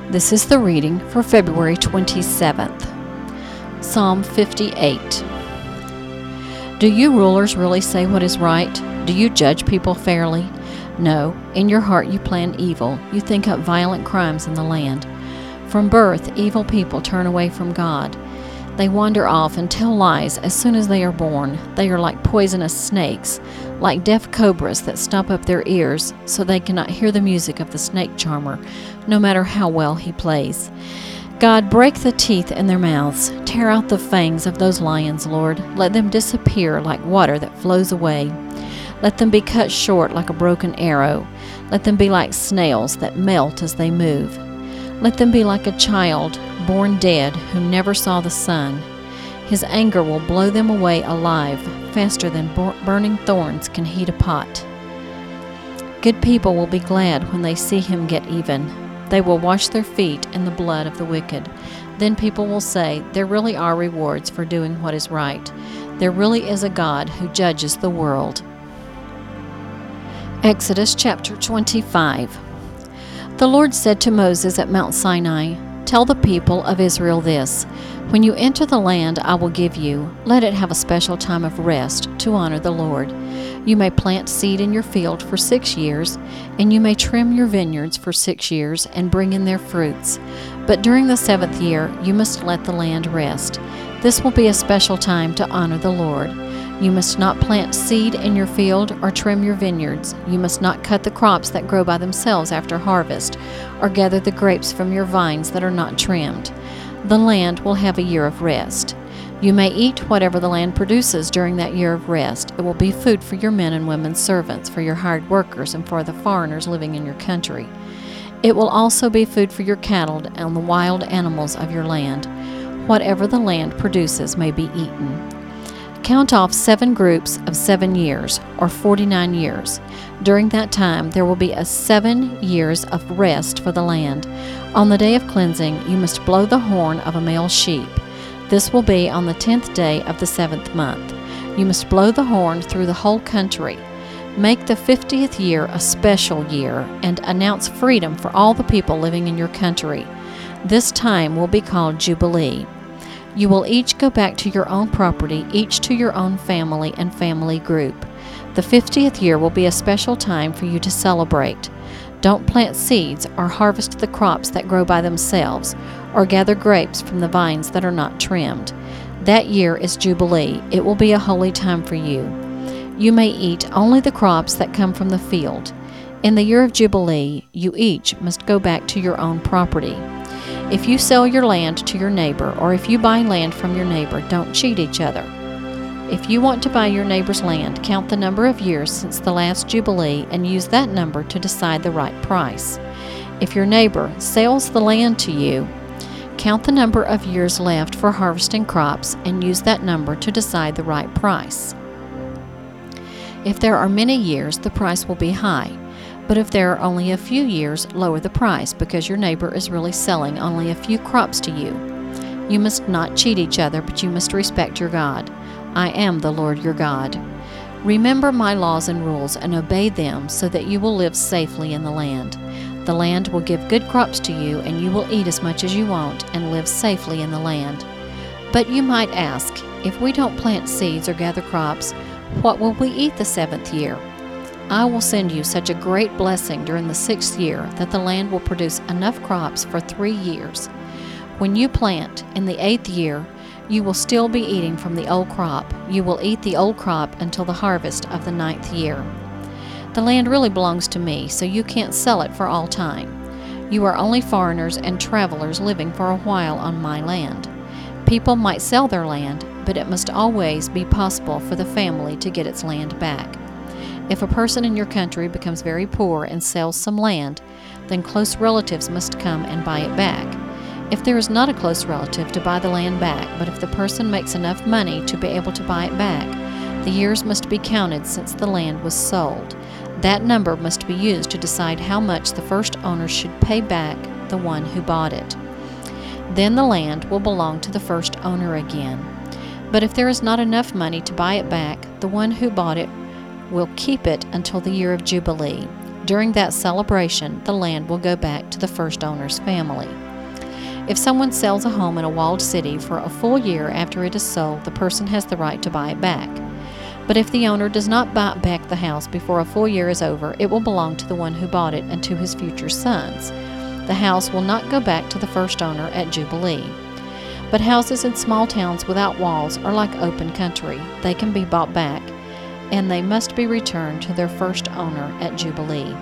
This is the reading for February 27th. Psalm 58. Do you rulers really say what is right? Do you judge people fairly? No, in your heart you plan evil. You think up violent crimes in the land. From birth, evil people turn away from God. They wander off and tell lies as soon as they are born. They are like poisonous snakes, like deaf cobras that stop up their ears so they cannot hear the music of the snake charmer, no matter how well he plays. God, break the teeth in their mouths. Tear out the fangs of those lions, Lord. Let them disappear like water that flows away. Let them be cut short like a broken arrow. Let them be like snails that melt as they move. Let them be like a child born dead who never saw the sun. His anger will blow them away alive, faster than burning thorns can heat a pot. Good people will be glad when they see him get even. They will wash their feet in the blood of the wicked. Then people will say, there really are rewards for doing what is right. There really is a God who judges the world. Exodus chapter 25. The Lord said to Moses at Mount Sinai, "Tell the people of Israel this: when you enter the land I will give you, let it have a special time of rest to honor the Lord. You may plant seed in your field for 6 years, and you may trim your vineyards for 6 years and bring in their fruits. But during the 7th year you must let the land rest. This will be a special time to honor the Lord. You must not plant seed in your field or trim your vineyards. You must not cut the crops that grow by themselves after harvest, or gather the grapes from your vines that are not trimmed. The land will have a year of rest. You may eat whatever the land produces during that year of rest. It will be food for your men and women servants, for your hired workers, and for the foreigners living in your country. It will also be food for your cattle and the wild animals of your land. Whatever the land produces may be eaten. Count off 7 groups of 7 years, or 49 years. During that time there will be 7 years of rest for the land. On the day of cleansing you must blow the horn of a male sheep. This will be on the 10th day of the 7th month. You must blow the horn through the whole country. Make the 50th year a special year, and announce freedom for all the people living in your country. This time will be called Jubilee. You will each go back to your own property, each to your own family and family group. The 50th year will be a special time for you to celebrate. Don't plant seeds or harvest the crops that grow by themselves, or gather grapes from the vines that are not trimmed. That year is Jubilee. It will be a holy time for you. You may eat only the crops that come from the field. In the year of Jubilee, you each must go back to your own property. If you sell your land to your neighbor, or if you buy land from your neighbor, don't cheat each other. If you want to buy your neighbor's land, count the number of years since the last Jubilee and use that number to decide the right price. If your neighbor sells the land to you, count the number of years left for harvesting crops and use that number to decide the right price. If there are many years, the price will be high. But if there are only a few years, lower the price, because your neighbor is really selling only a few crops to you. You must not cheat each other, but you must respect your God. I am the Lord your God. Remember my laws and rules and obey them, so that you will live safely in the land. The land will give good crops to you, and you will eat as much as you want and live safely in the land. But you might ask, if we don't plant seeds or gather crops, what will we eat the 7th year? I will send you such a great blessing during the 6th year that the land will produce enough crops for 3 years. When you plant in the 8th year, you will still be eating from the old crop. You will eat the old crop until the harvest of the 9th year. The land really belongs to me, so you can't sell it for all time. You are only foreigners and travelers living for a while on my land. People might sell their land, but it must always be possible for the family to get its land back. If a person in your country becomes very poor and sells some land, then close relatives must come and buy it back. If there is not a close relative to buy the land back, but if the person makes enough money to be able to buy it back, the years must be counted since the land was sold. That number must be used to decide how much the first owner should pay back the one who bought it. Then the land will belong to the first owner again. But if there is not enough money to buy it back, the one who bought it will keep it until the year of Jubilee. During that celebration, the land will go back to the first owner's family. If someone sells a home in a walled city for a full year after it is sold, the person has the right to buy it back. But if the owner does not buy back the house before a full year is over, it will belong to the one who bought it and to his future sons. The house will not go back to the first owner at Jubilee. But houses in small towns without walls are like open country. They can be bought back, and they must be returned to their first owner at Jubilee.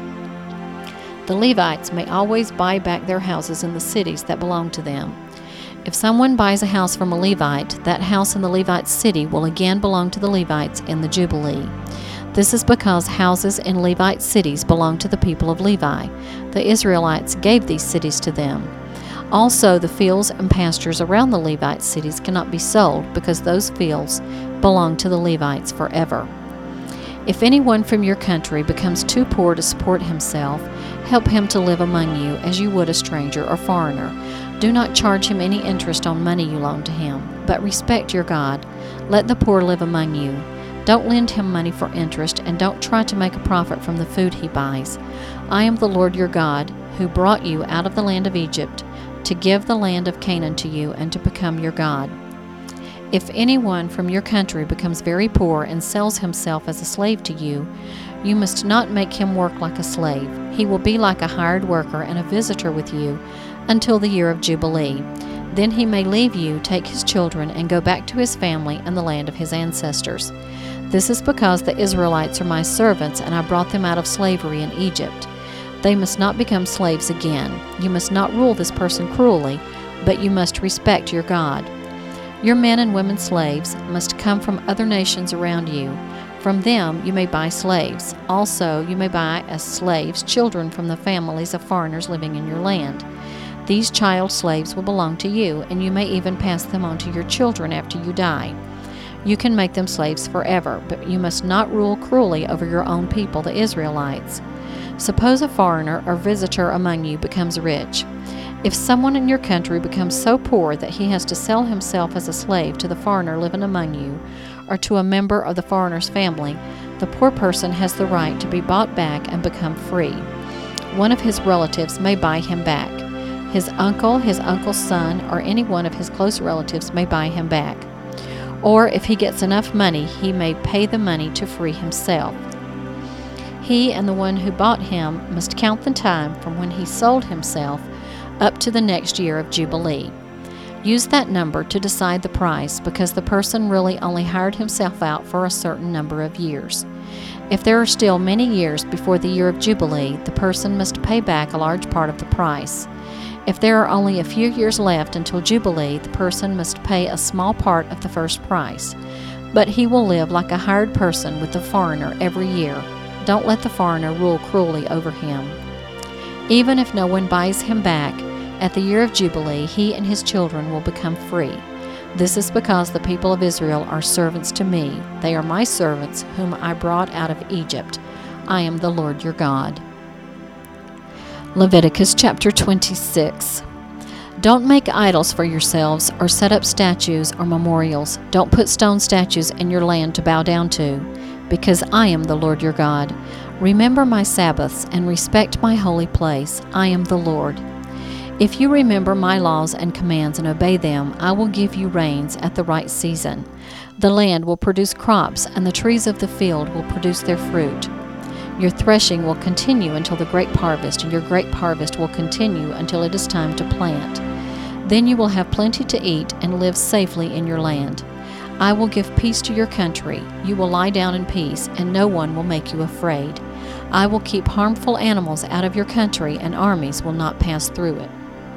The Levites may always buy back their houses in the cities that belong to them. If someone buys a house from a Levite, that house in the Levite's city will again belong to the Levites in the Jubilee. This is because houses in Levite cities belong to the people of Levi. The Israelites gave these cities to them. Also, the fields and pastures around the Levite cities cannot be sold because those fields belong to the Levites forever. If anyone from your country becomes too poor to support himself, help him to live among you as you would a stranger or foreigner. Do not charge him any interest on money you loan to him, but respect your God. Let the poor live among you. Don't lend him money for interest, and don't try to make a profit from the food he buys. I am the Lord your God, who brought you out of the land of Egypt, to give the land of Canaan to you and to become your God. If anyone from your country becomes very poor and sells himself as a slave to you, you must not make him work like a slave. He will be like a hired worker and a visitor with you until the year of Jubilee. Then he may leave you, take his children, and go back to his family and the land of his ancestors. This is because the Israelites are my servants, and I brought them out of slavery in Egypt. They must not become slaves again. You must not rule this person cruelly, but you must respect your God. Your men and women slaves must come from other nations around you. From them you may buy slaves. Also, you may buy as slaves children from the families of foreigners living in your land. These child slaves will belong to you, and you may even pass them on to your children after you die. You can make them slaves forever, but you must not rule cruelly over your own people, the Israelites. Suppose a foreigner or visitor among you becomes rich. If someone in your country becomes so poor that he has to sell himself as a slave to the foreigner living among you, or to a member of the foreigner's family, the poor person has the right to be bought back and become free. One of his relatives may buy him back. His uncle's son, or any one of his close relatives may buy him back. Or if he gets enough money, he may pay the money to free himself. He and the one who bought him must count the time from when he sold himself up to the next year of Jubilee. Use that number to decide the price, because the person really only hired himself out for a certain number of years. If there are still many years before the year of Jubilee, the person must pay back a large part of the price. If there are only a few years left until Jubilee, the person must pay a small part of the first price. But he will live like a hired person with the foreigner every year. Don't let the foreigner rule cruelly over him. Even if no one buys him back, at the year of Jubilee, he and his children will become free. This is because the people of Israel are servants to me. They are my servants, whom I brought out of Egypt. I am the Lord your God. Leviticus chapter 26. Don't make idols for yourselves, or set up statues or memorials. Don't put stone statues in your land to bow down to, because I am the Lord your God. Remember my Sabbaths and respect my holy place. I am the Lord. If you remember my laws and commands and obey them, I will give you rains at the right season. The land will produce crops, and the trees of the field will produce their fruit. Your threshing will continue until the grape harvest, and your grape harvest will continue until it is time to plant. Then you will have plenty to eat and live safely in your land. I will give peace to your country. You will lie down in peace, and no one will make you afraid. I will keep harmful animals out of your country, and armies will not pass through it.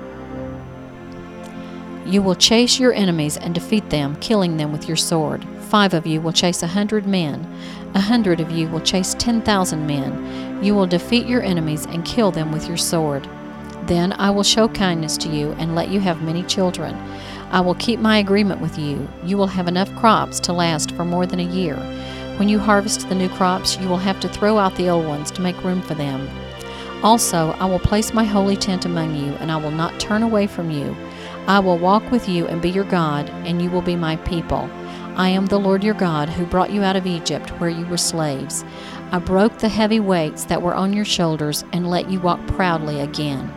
You will chase your enemies and defeat them, killing them with your sword. 5 of you will chase 100 men. 100 of you will chase 10,000 men. You will defeat your enemies and kill them with your sword. Then I will show kindness to you and let you have many children. I will keep my agreement with you. You will have enough crops to last for more than a year. When you harvest the new crops, you will have to throw out the old ones to make room for them. Also, I will place my holy tent among you, and I will not turn away from you. I will walk with you and be your God, and you will be my people. I am the Lord your God, who brought you out of Egypt, where you were slaves. I broke the heavy weights that were on your shoulders and let you walk proudly again.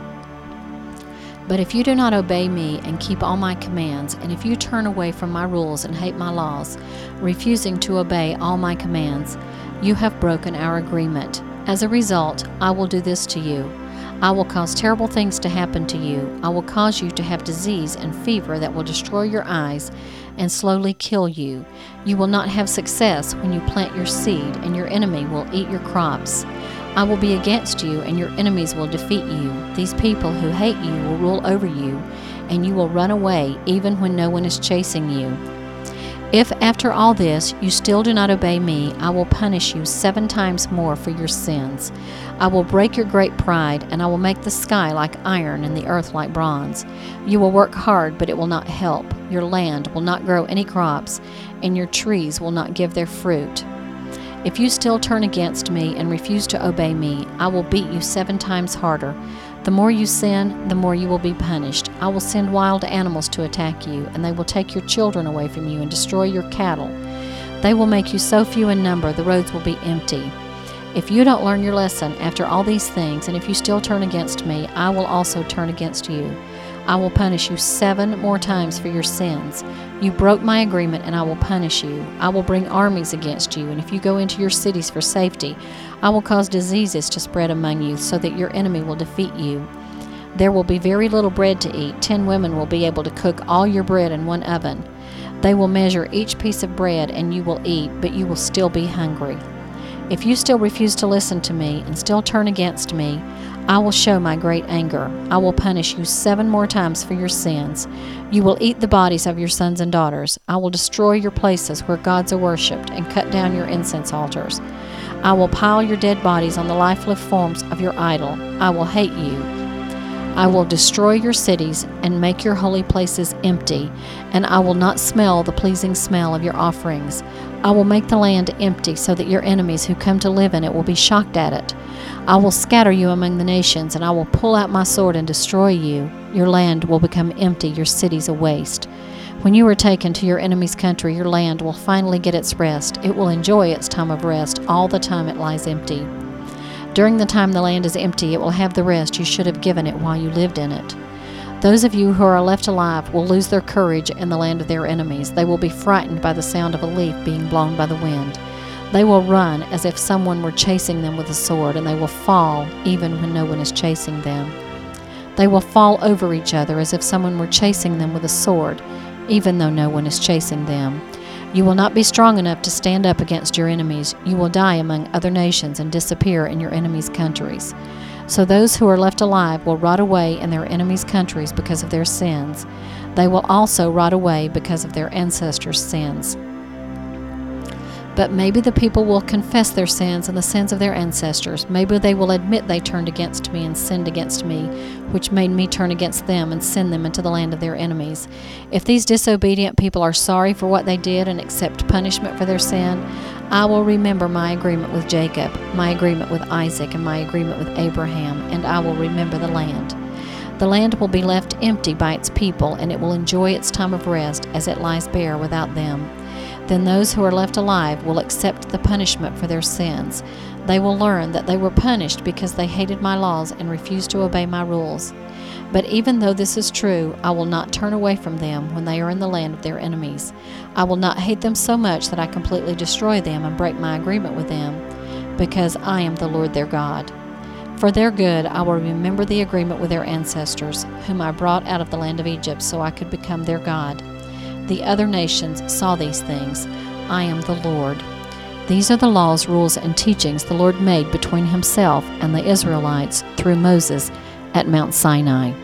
But if you do not obey me and keep all my commands, and if you turn away from my rules and hate my laws, refusing to obey all my commands, you have broken our agreement. As a result, I will do this to you. I will cause terrible things to happen to you. I will cause you to have disease and fever that will destroy your eyes and slowly kill you. You will not have success when you plant your seed, and your enemy will eat your crops. I will be against you, and your enemies will defeat you. These people who hate you will rule over you, and you will run away even when no one is chasing you. If after all this you still do not obey me, I will punish you 7 times more for your sins. I will break your great pride, and I will make the sky like iron and the earth like bronze. You will work hard, but it will not help. Your land will not grow any crops, and your trees will not give their fruit. If you still turn against me and refuse to obey me, I will beat you 7 times harder. The more you sin, the more you will be punished. I will send wild animals to attack you, and they will take your children away from you and destroy your cattle. They will make you so few in number, the roads will be empty. If you don't learn your lesson after all these things, and if you still turn against me, I will also turn against you. I will punish you 7 more times for your sins. You broke my agreement, and I will punish you. I will bring armies against you, and if you go into your cities for safety, I will cause diseases to spread among you, so that your enemy will defeat you. There will be very little bread to eat. 10 women will be able to cook all your bread in one oven. They will measure each piece of bread, and you will eat, but you will still be hungry. If you still refuse to listen to me and still turn against me, I will show my great anger. I will punish you 7 more times for your sins. You will eat the bodies of your sons and daughters. I will destroy your places where gods are worshipped and cut down your incense altars. I will pile your dead bodies on the lifeless forms of your idol. I will hate you. I will destroy your cities and make your holy places empty, and I will not smell the pleasing smell of your offerings. I will make the land empty so that your enemies who come to live in it will be shocked at it. I will scatter you among the nations, and I will pull out my sword and destroy you. Your land will become empty, your cities a waste. When you are taken to your enemy's country, your land will finally get its rest. It will enjoy its time of rest all the time it lies empty. During the time the land is empty, it will have the rest you should have given it while you lived in it. Those of you who are left alive will lose their courage in the land of their enemies. They will be frightened by the sound of a leaf being blown by the wind. They will run as if someone were chasing them with a sword, and they will fall even when no one is chasing them. They will fall over each other as if someone were chasing them with a sword, even though no one is chasing them. You will not be strong enough to stand up against your enemies. You will die among other nations and disappear in your enemies' countries. So those who are left alive will rot away in their enemies' countries because of their sins. They will also rot away because of their ancestors' sins. But maybe the people will confess their sins and the sins of their ancestors. Maybe they will admit they turned against me and sinned against me, which made me turn against them and send them into the land of their enemies. If these disobedient people are sorry for what they did and accept punishment for their sin, I will remember my agreement with Jacob, my agreement with Isaac, and my agreement with Abraham, and I will remember the land. The land will be left empty by its people, and it will enjoy its time of rest as it lies bare without them. Then those who are left alive will accept the punishment for their sins. They will learn that they were punished because they hated my laws and refused to obey my rules. But even though this is true, I will not turn away from them when they are in the land of their enemies. I will not hate them so much that I completely destroy them and break my agreement with them, because I am the Lord their God. For their good, I will remember the agreement with their ancestors, whom I brought out of the land of Egypt so I could become their God. The other nations saw these things. I am the Lord. These are the laws, rules, and teachings the Lord made between himself and the Israelites through Moses at Mount Sinai.